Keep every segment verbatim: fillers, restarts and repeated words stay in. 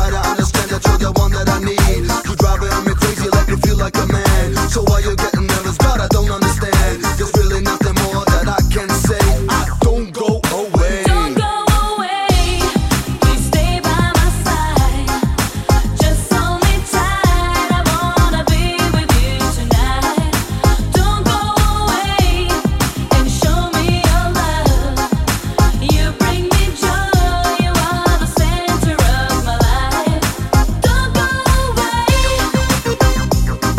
Try to understand that you're the one that I need. You driving me crazy, like me feel like a man. So why you getting nervous? God, I don't understand. There's really nothing more that I can say. I don't go away. Don't go away. Please stay by my side. Just hold me tight. I wanna be with you tonight. Don't go away and show me your love. You bring me joy. You are the center of my life. Don't go away. Don't go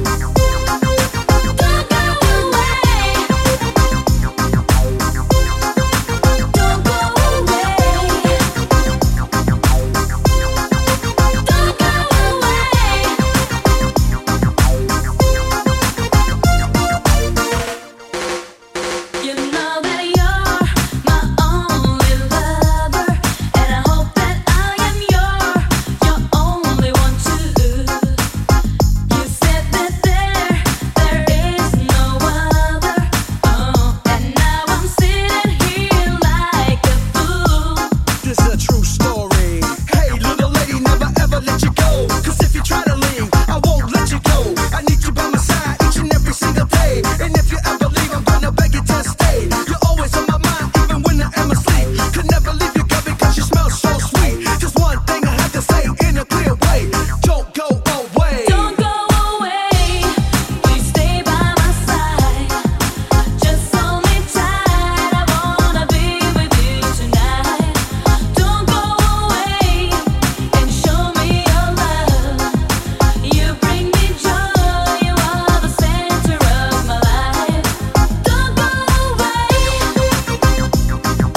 You know that you're my only lover, and I hope that I am your your only one too. You said that there there is no other, oh, and now I'm sitting here like a fool. This is a true story. Hey, little lady, never ever let you go. Cause if you try to leave, I won't let you go. I need you by my side each and every single day. And if you ever leave, I'm gonna beg you to stay. You're always on my mind, even when I am asleep. Could never leave you, girl, because you smell so sweet. Just one thing I have to say in a clear way. Don't go away. Don't go away. Please stay by my side. Just hold me tight. I wanna be with you tonight. Don't go away and show me your love. You bring me joy. You are the center of my life. Don't go away. Don't go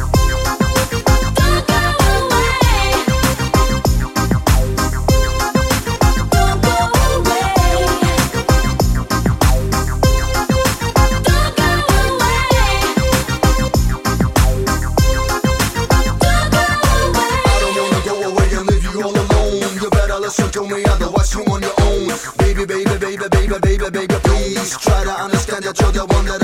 I don't wanna go away and leave you all alone. You better listen to me, otherwise you on your own. Baby, baby, baby, baby, baby, baby, please try to understand that you're the one that